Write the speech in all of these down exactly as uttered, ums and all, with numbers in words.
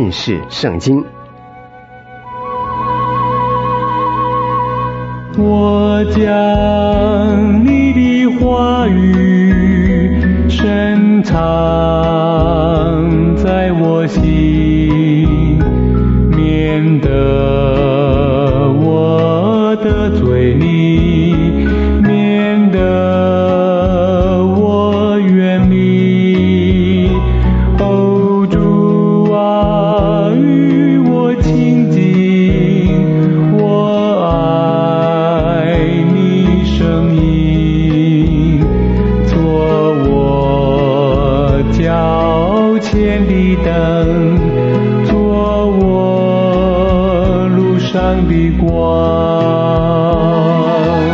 认识圣经。 我将你的话语深藏在我心，免得我得罪你，免得我远离。哦，主啊，与我亲近，我爱你声音，做我脚前的灯，做我路上的光。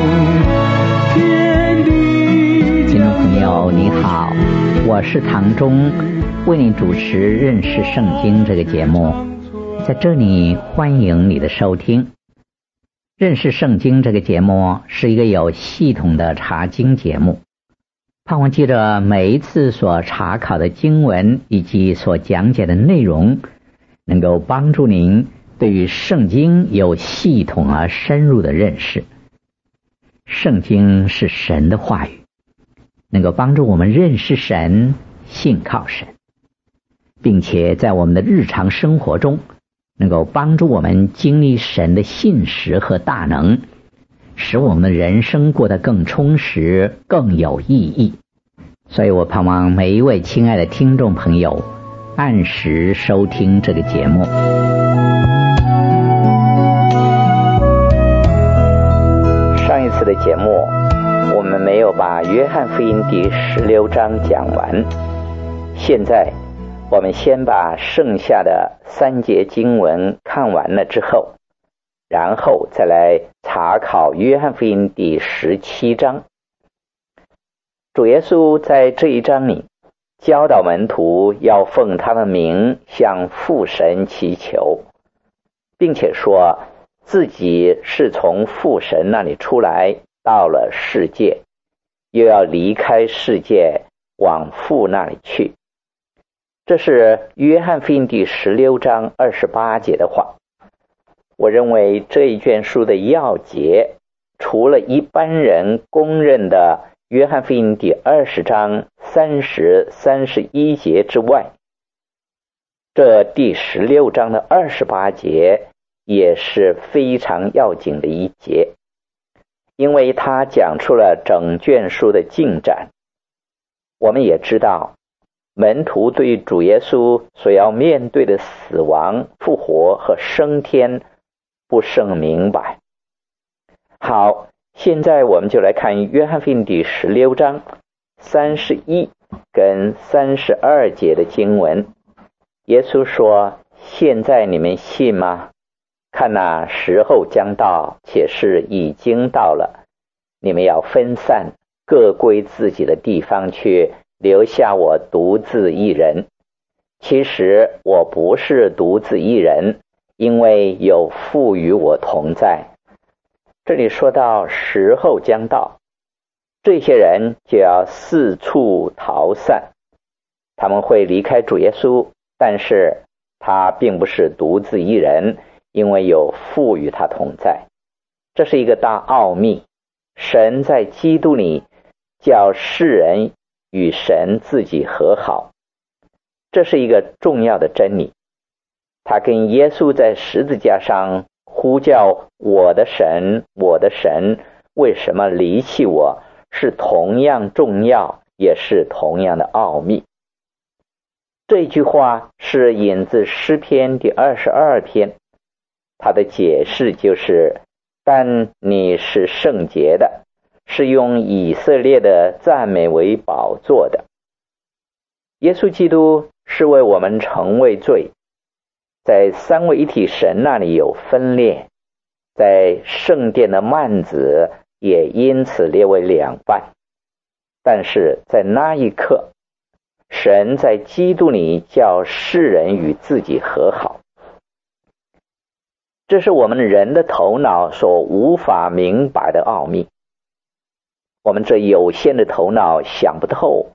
听众朋友你好，我是唐忠，为你主持认识圣经这个节目。在这里欢迎你的收听。认识圣经这个节目是一个有系统的查经节目，盼望记着每一次所查考的经文以及所讲解的内容，能够帮助您对于圣经有系统而深入的认识。圣经是神的话语，能够帮助我们认识神，信靠神，并且在我们的日常生活中能够帮助我们经历神的信实和大能，使我们的人生过得更充实，更有意义。所以我盼望每一位亲爱的听众朋友按时收听这个节目。上一次的节目我们没有把约翰福音第十六章讲完，现在我们先把剩下的三节经文看完了之后，然后再来查考约翰福音第十七章。主耶稣在这一章里教导门徒要奉他的名向父神祈求，并且说自己是从父神那里出来到了世界，又要离开世界往父那里去。这是约翰福音第十六章二十八节的话。我认为这一卷书的要节，除了一般人公认的约翰福音第二十章三十、三十一节之外，这第十六章的二十八节也是非常要紧的一节，因为它讲出了整卷书的进展。我们也知道门徒对主耶稣所要面对的死亡、复活和升天不甚明白。好，现在我们就来看约翰福音第十六章三十一跟三十二节的经文。耶稣说：现在你们信吗？看哪，时候将到，且是已经到了，你们要分散，各归自己的地方去，留下我独自一人。其实我不是独自一人，因为有父与我同在。这里说到时候将到，这些人就要四处逃散，他们会离开主耶稣，但是他并不是独自一人，因为有父与他同在。这是一个大奥秘，神在基督里叫世人与神自己和好，这是一个重要的真理。他跟耶稣在十字架上呼叫我的神，我的神，为什么离弃我，是同样重要，也是同样的奥秘。这句话是引自诗篇第二十二篇，它的解释就是：但你是圣洁的，是用以色列的赞美为宝座的。耶稣基督是为我们成为罪，在三位一体神那里有分裂，在圣殿的幔子也因此列为两半。但是在那一刻，神在基督里叫世人与自己和好。这是我们人的头脑所无法明白的奥秘。我们这有限的头脑想不透，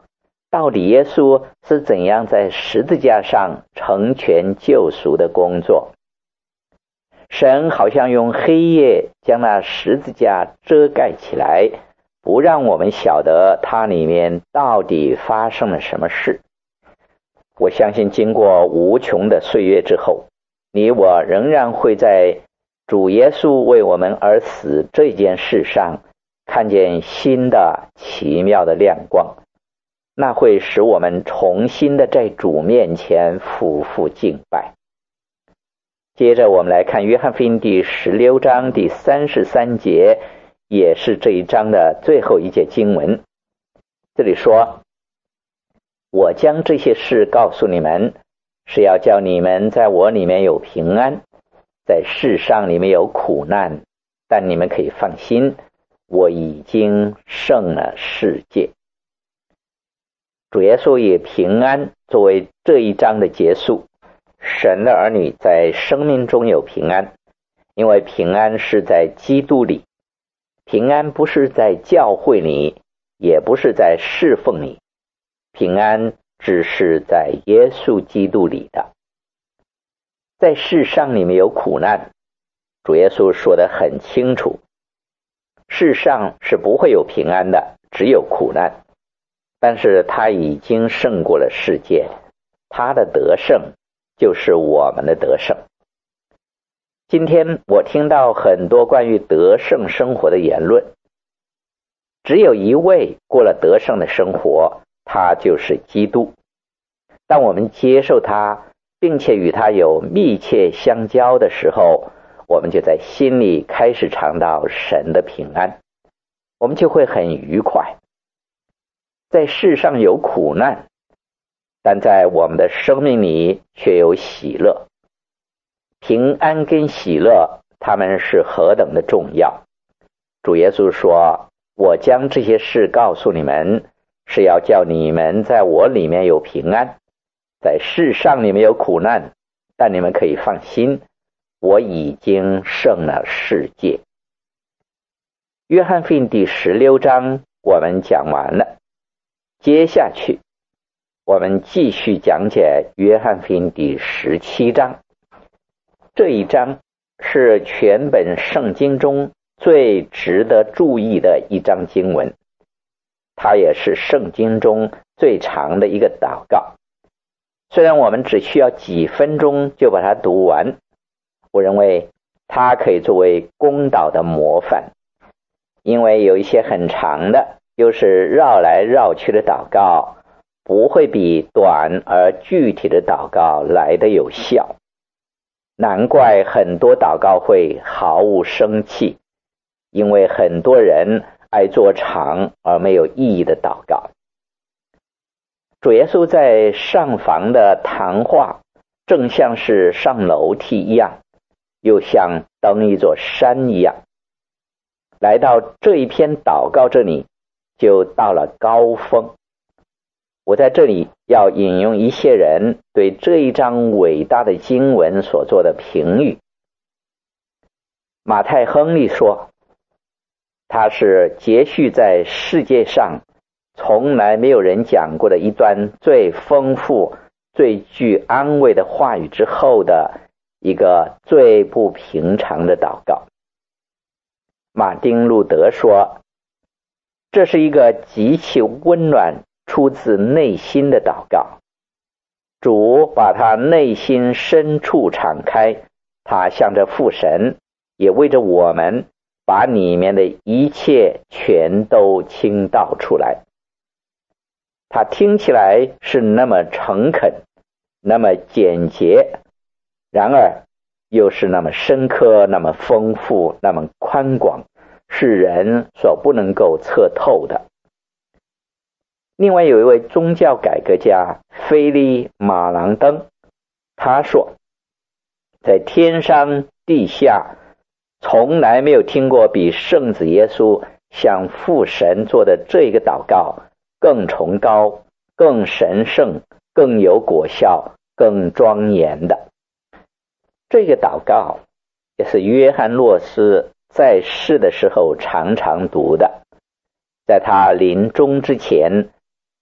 到底耶稣是怎样在十字架上成全救赎的工作。神好像用黑夜将那十字架遮盖起来，不让我们晓得它里面到底发生了什么事。我相信经过无穷的岁月之后，你我仍然会在主耶稣为我们而死这件事上看见新的奇妙的亮光，那会使我们重新的在主面前匍匐敬拜。接着我们来看约翰福音第十六章第三十三节，也是这一章的最后一节经文。这里说，我将这些事告诉你们，是要叫你们在我里面有平安，在世上你们有苦难，但你们可以放心，我已经胜了世界。主耶稣以平安作为这一章的结束。神的儿女在生命中有平安，因为平安是在基督里。平安不是在教会里，也不是在侍奉里，平安只是在耶稣基督里的。在世上你们有苦难，主耶稣说得很清楚，世上是不会有平安的，只有苦难。但是他已经胜过了世界，他的得胜就是我们的得胜。今天我听到很多关于得胜生活的言论，只有一位过了得胜的生活，他就是基督。当我们接受他，并且与他有密切相交的时候，我们就在心里开始尝到神的平安，我们就会很愉快。在世上有苦难，但在我们的生命里却有喜乐。平安跟喜乐，他们是何等的重要。主耶稣说，我将这些事告诉你们，是要叫你们在我里面有平安，在世上你们有苦难，但你们可以放心，我已经胜了世界。约翰福音第十六章我们讲完了，接下去我们继续讲解约翰福音第十七章。这一章是全本圣经中最值得注意的一章经文，它也是圣经中最长的一个祷告。虽然我们只需要几分钟就把它读完，我认为它可以作为公祷的模范，因为有一些很长的又是绕来绕去的祷告，不会比短而具体的祷告来得有效。难怪很多祷告会毫无生气，因为很多人爱做长而没有意义的祷告。主耶稣在上房的谈话，正像是上楼梯一样，又像登一座山一样。来到这一篇祷告这里，就到了高峰。我在这里要引用一些人对这一章伟大的经文所做的评语。马太·亨利说，它是接续在世界上从来没有人讲过的一段最丰富、最具安慰的话语之后的一个最不平常的祷告。马丁·路德说，这是一个极其温暖、出自内心的祷告。主把他内心深处敞开，他向着父神，也为着我们，把里面的一切全都倾倒出来。他听起来是那么诚恳，那么简洁，然而又是那么深刻，那么丰富，那么宽广，是人所不能够测透的。另外有一位宗教改革家菲利马郎登，他说，在天上地下从来没有听过比圣子耶稣向父神做的这一个祷告更崇高、更神圣、更有果效、更庄严的。这个祷告也是约翰洛斯在世的时候常常读的。在他临终之前，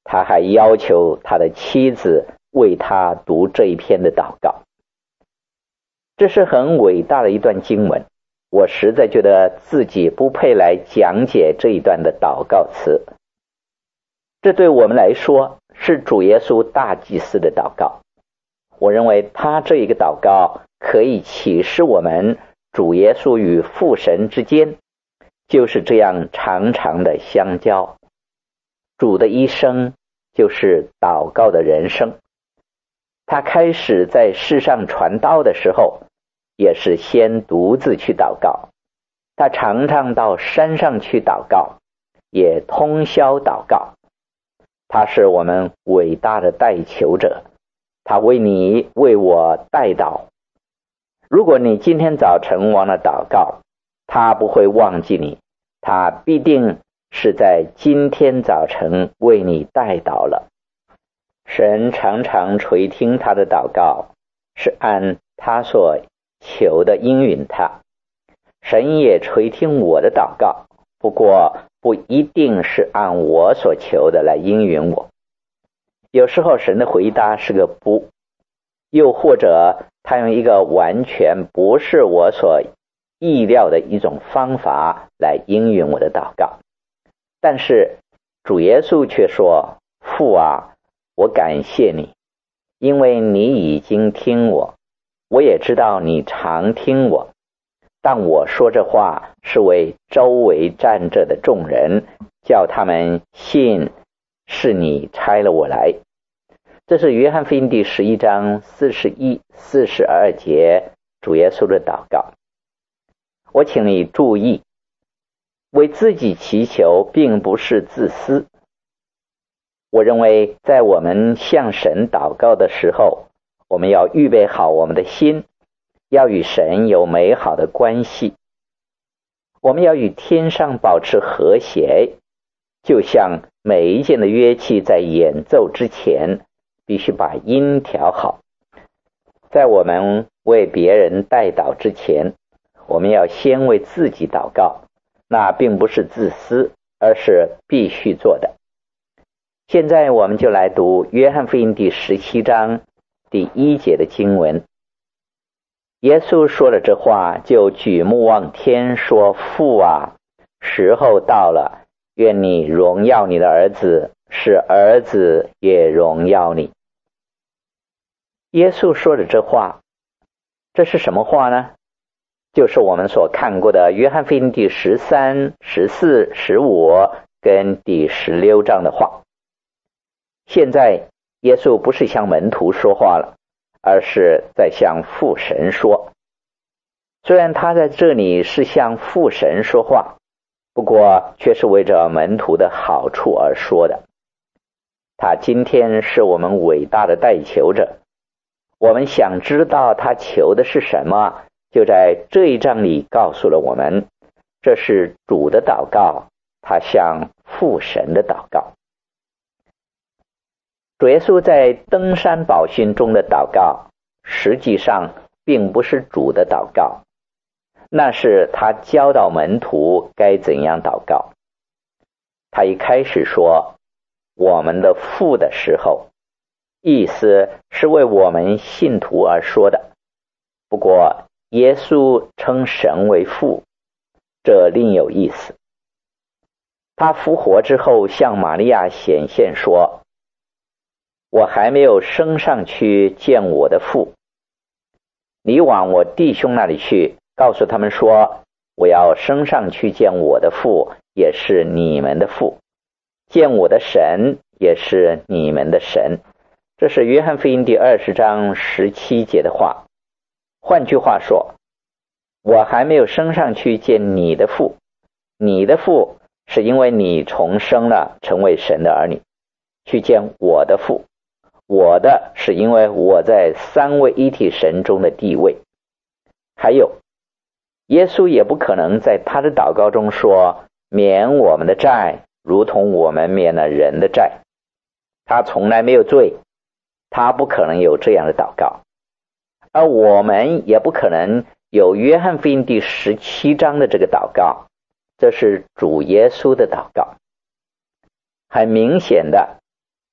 他还要求他的妻子为他读这一篇的祷告。这是很伟大的一段经文，我实在觉得自己不配来讲解这一段的祷告词。这对我们来说是主耶稣大祭司的祷告，我认为他这一个祷告可以启示我们主耶稣与父神之间就是这样长长的相交。主的一生就是祷告的人生，他开始在世上传道的时候也是先独自去祷告，他常常到山上去祷告，也通宵祷告。他是我们伟大的代求者，他为你为我代祷。如果你今天早晨忘了祷告，他不会忘记你，他必定是在今天早晨为你代祷了。神常常垂听他的祷告，是按他所求的应允他。神也垂听我的祷告，不过不一定是按我所求的来应允我。有时候神的回答是个不，又或者他用一个完全不是我所意料的一种方法来应允我的祷告。但是主耶稣却说，父啊，我感谢你，因为你已经听我，我也知道你常听我，但我说这话是为周围站着的众人，叫他们信是你差了我来。这是约翰福音第十一章四十一、四十二节主耶稣的祷告。我请你注意，为自己祈求并不是自私。我认为在我们向神祷告的时候，我们要预备好我们的心，要与神有美好的关系，我们要与天上保持和谐，就像每一件的乐器在演奏之前必须把音调好。在我们为别人代祷之前，我们要先为自己祷告，那并不是自私，而是必须做的。现在我们就来读约翰福音第十七章第一节的经文。耶稣说了这话，就举目望天说，父啊，时候到了，愿你荣耀你的儿子，使儿子也荣耀你。耶稣说的这话，这是什么话呢？就是我们所看过的约翰福音第十三、十四、十五跟第十六章的话。现在耶稣不是向门徒说话了，而是在向父神说。虽然他在这里是向父神说话，不过却是为着门徒的好处而说的。他今天是我们伟大的代求者，我们想知道他求的是什么，就在这一章里告诉了我们，这是主的祷告，他向父神的祷告。主耶稣在登山宝训中的祷告，实际上并不是主的祷告，那是他教导门徒该怎样祷告。他一开始说我们的父的时候，意思是为我们信徒而说的。不过耶稣称神为父，这另有意思。他复活之后向玛利亚显现说，我还没有升上去见我的父，你往我弟兄那里去，告诉他们说，我要升上去见我的父，也是你们的父，见我的神，也是你们的神。这是约翰福音第二十章十七节的话。换句话说，我还没有升上去见你的父，你的父是因为你重生了，成为神的儿女，去见我的父。我的是因为我在三位一体神中的地位。还有，耶稣也不可能在他的祷告中说，免我们的债，如同我们免了人的债。他从来没有罪，他不可能有这样的祷告。而我们也不可能有约翰福音第十七章的这个祷告，这是主耶稣的祷告。很明显的，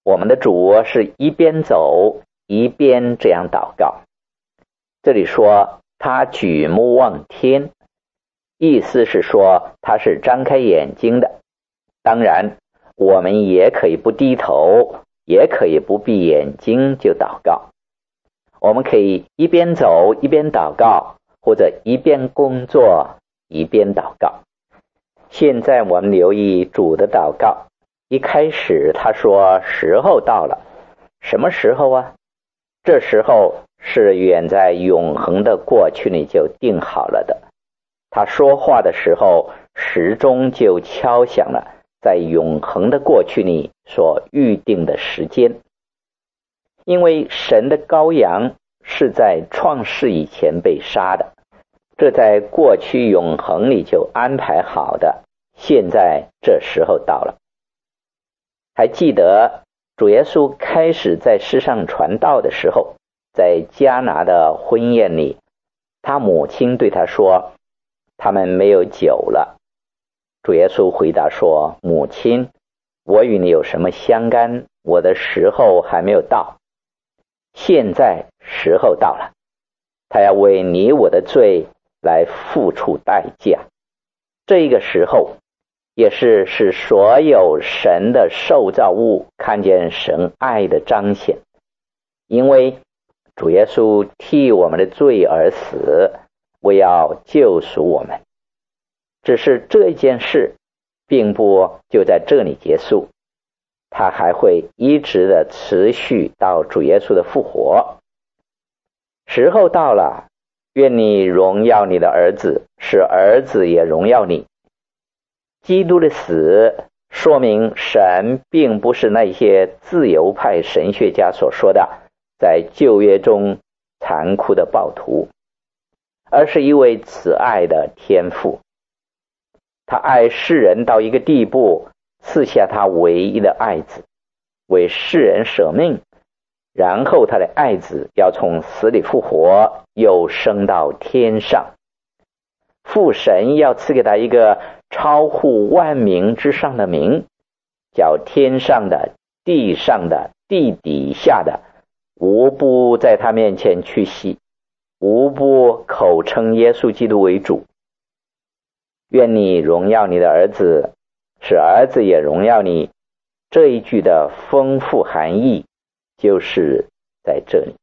我们的主是一边走一边这样祷告。这里说他举目望天，意思是说他是张开眼睛的。当然我们也可以不低头，也可以不闭眼睛就祷告。我们可以一边走一边祷告，或者一边工作一边祷告。现在我们留意主的祷告，一开始他说时候到了。什么时候啊？这时候是远在永恒的过去里就定好了的。他说话的时候，时钟就敲响了在永恒的过去里所预定的时间。因为神的羔羊是在创世以前被杀的，这在过去永恒里就安排好的，现在这时候到了。还记得主耶稣开始在世上传道的时候，在迦拿的婚宴里，他母亲对他说，他们没有酒了。主耶稣回答说，母亲，我与你有什么相干？我的时候还没有到，现在时候到了，他要为你我的罪来付出代价。这个时候也是使所有神的受造物看见神爱的彰显。因为主耶稣替我们的罪而死，为要救赎我们。只是这件事并不就在这里结束，他还会一直的持续到主耶稣的复活。时候到了，愿你荣耀你的儿子，使儿子也荣耀你。基督的死说明神并不是那些自由派神学家所说的在旧约中残酷的暴徒，而是一位慈爱的天父。他爱世人到一个地步，赐下他唯一的爱子，为世人舍命，然后他的爱子要从死里复活，又升到天上。父神要赐给他一个超乎万名之上的名，叫天上的、地上的、地底下的无不在他面前屈膝，无不口称耶稣基督为主。愿你荣耀你的儿子，使儿子也荣耀你。这一句的丰富含义就是在这里。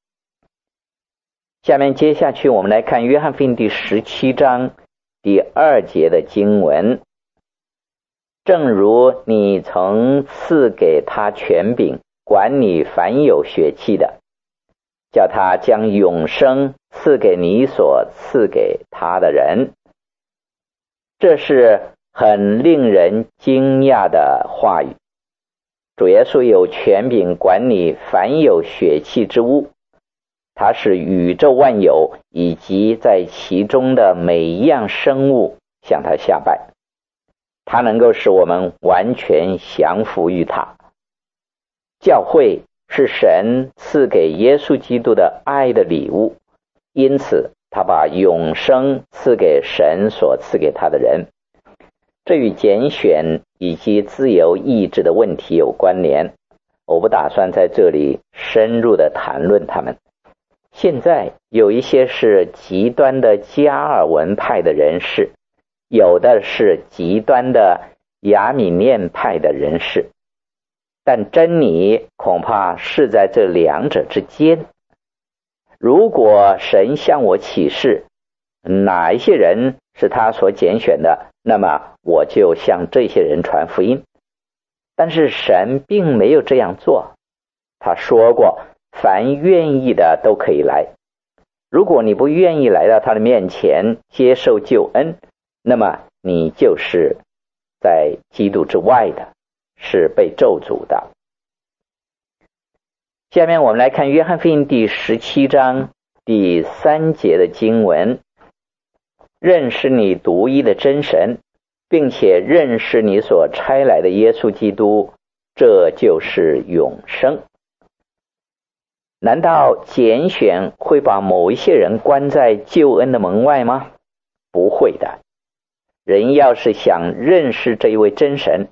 下面接下去我们来看约翰福音第十七章第二节的经文。正如你曾赐给他权柄，管理凡有血气的，叫他将永生赐给你所赐给他的人。这是很令人惊讶的话语。主耶稣有权柄管理凡有血气之物，他是宇宙万有以及在其中的每一样生物向他下拜，他能够使我们完全降服于他。教会是神赐给耶稣基督的爱的礼物，因此他把永生赐给神所赐给他的人。这与拣选以及自由意志的问题有关联，我不打算在这里深入的谈论他们。现在有一些是极端的加尔文派的人士，有的是极端的亚米念派的人士，但真理恐怕是在这两者之间。如果神向我启示哪一些人是他所拣选的，那么我就向这些人传福音。但是神并没有这样做，他说过凡愿意的都可以来。如果你不愿意来到他的面前接受救恩，那么你就是在基督之外的，是被咒诅的。下面我们来看约翰福音第十七章第三节的经文。认识你独一的真神，并且认识你所差来的耶稣基督，这就是永生。难道拣选会把某一些人关在救恩的门外吗？不会的。人要是想认识这一位真神，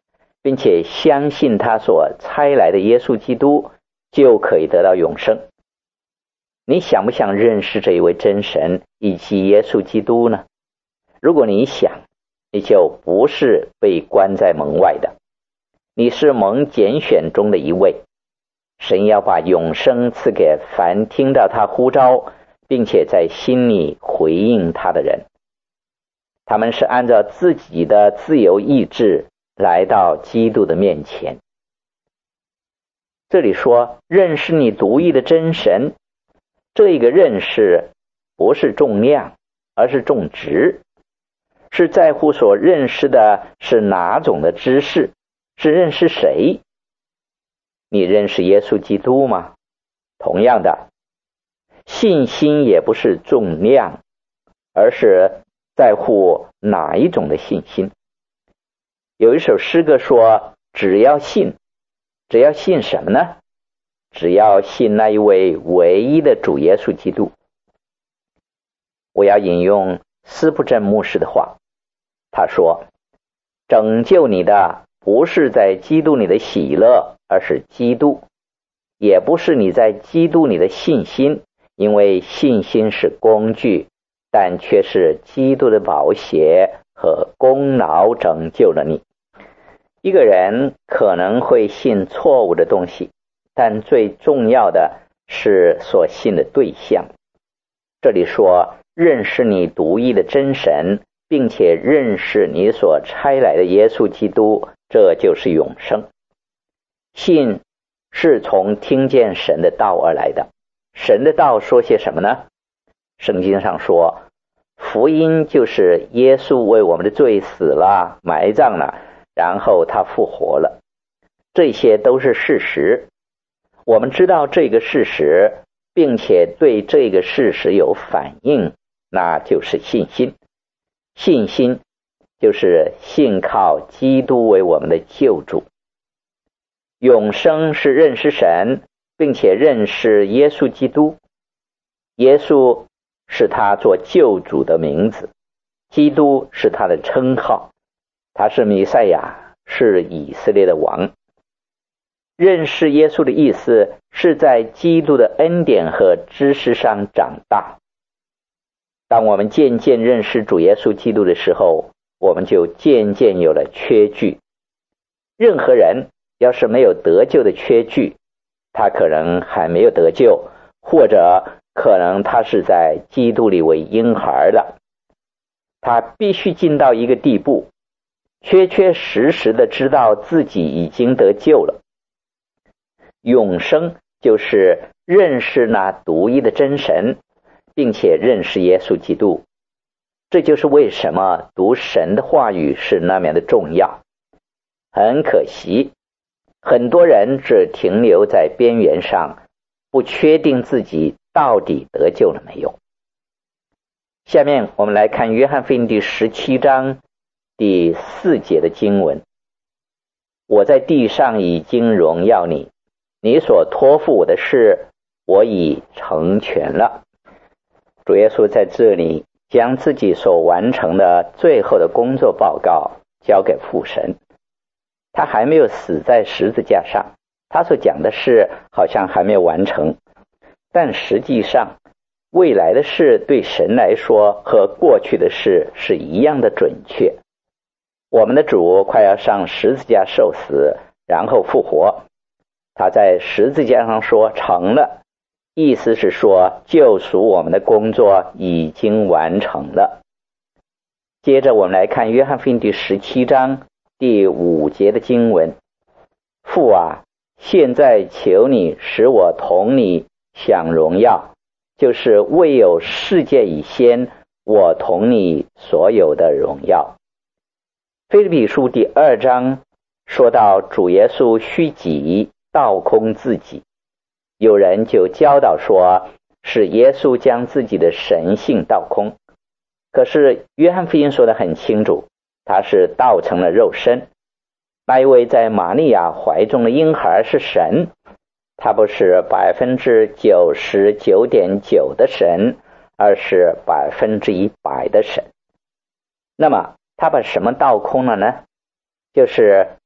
并且相信他所差来的耶稣基督，就可以得到永生。你想不想认识这一位真神以及耶稣基督呢？如果你想，你就不是被关在门外的，你是蒙拣选中的一位。神要把永生赐给凡听到他呼召并且在心里回应他的人。他们是按照自己的自由意志来到基督的面前。这里说认识你独一的真神，这个认识不是重量，而是重质，是在乎所认识的是哪种的知识，是认识谁。你认识耶稣基督吗？同样的，信心也不是重量，而是在乎哪一种的信心。有一首诗歌说，只要信，只要信什么呢？只要信那一位唯一的主耶稣基督。我要引用斯布镇牧师的话，他说，拯救你的不是在基督里的喜乐，而是基督，也不是你在基督里的信心，因为信心是工具，但却是基督的宝血和功劳拯救了你。一个人可能会信错误的东西，但最重要的是所信的对象。这里说认识你独一的真神，并且认识你所差来的耶稣基督，这就是永生。信是从听见神的道而来的。神的道说些什么呢？圣经上说，福音就是耶稣为我们的罪死了，埋葬了，然后他复活了。这些都是事实。我们知道这个事实，并且对这个事实有反应，那就是信心。信心就是信靠基督为我们的救主。永生是认识神，并且认识耶稣基督。耶稣是他做救主的名字，基督是他的称号，他是弥赛亚，是以色列的王。认识耶稣的意思是在基督的恩典和知识上长大。当我们渐渐认识主耶稣基督的时候，我们就渐渐有了缺据。任何人要是没有得救的缺据，他可能还没有得救，或者可能他是在基督里为婴孩的。他必须进到一个地步，确确实实的知道自己已经得救了。永生就是认识那独一的真神，并且认识耶稣基督。这就是为什么读神的话语是那么的重要。很可惜，很多人只停留在边缘上，不确定自己到底得救了没有。下面我们来看约翰福音第十七章第四节的经文。我在地上已经荣耀你，你所托付我的事，我已成全了。主耶稣在这里将自己所完成的最后的工作报告交给父神。他还没有死在十字架上，他所讲的事好像还没有完成，但实际上未来的事对神来说和过去的事是一样的准确。我们的主快要上十字架受死，然后复活。他在十字架上说成了，意思是说救赎我们的工作已经完成了。接着我们来看约翰福音第十七章第五节的经文。父啊，现在求你使我同你享荣耀，就是未有世界以先，我同你所有的荣耀。腓立比书第二章说到主耶稣虚己，倒空自己。有人就教导说是耶稣将自己的神性倒空，可是约翰福音说得很清楚，他是道成了肉身。那一位在玛利亚怀中的婴孩是神，他不是百分之九十九点九的神，而是百分之一百的神。那么他把什么倒空了呢？就是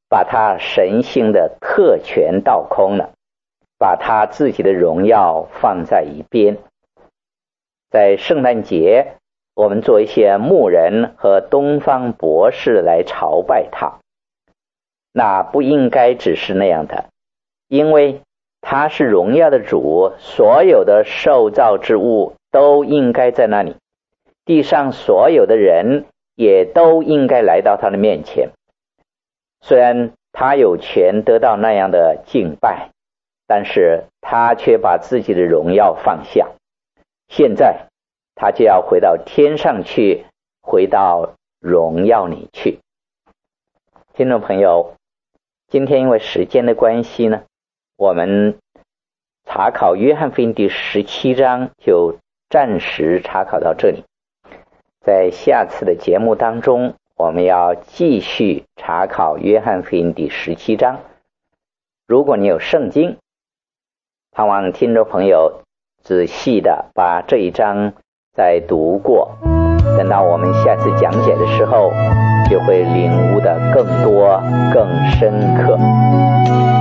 把他神性的特权倒空了，把他自己的荣耀放在一边。在圣诞节，我们做一些牧人和东方博士来朝拜他，那不应该只是那样的，因为他是荣耀的主，所有的受造之物都应该在那里，地上所有的人也都应该来到他的面前。虽然他有权得到那样的敬拜，但是他却把自己的荣耀放下。现在他就要回到天上去，回到荣耀里去。听众朋友，今天因为时间的关系呢，我们查考约翰福音第十七章就暂时查考到这里。在下次的节目当中，我们要继续查考约翰福音第十七章。如果你有圣经，盼望听众朋友仔细的把这一章再读过，等到我们下次讲解的时候，就会领悟的更多更深刻。